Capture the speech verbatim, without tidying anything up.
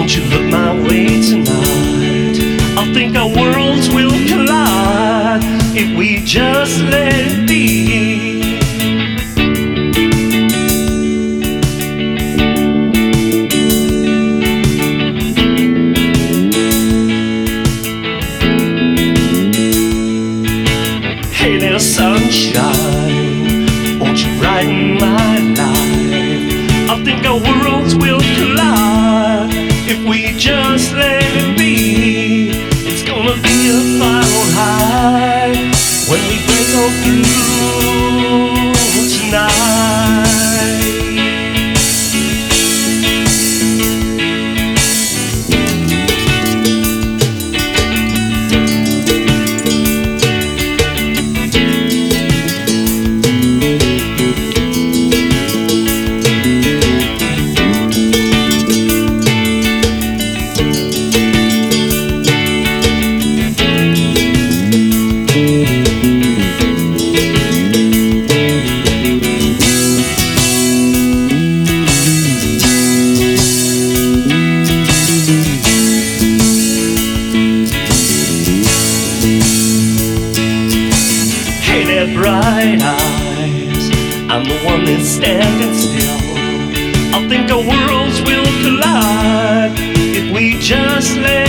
Won't you look my way tonight? I think our worlds will collide if we just let it be. Hey there, sunshine, won't you brighten my life? I think our worlds will collide if we just let it be. It's gonna be a final high when we break on through tonight. Bright eyes, I'm the one that's standing still. I think our worlds will collide if we just let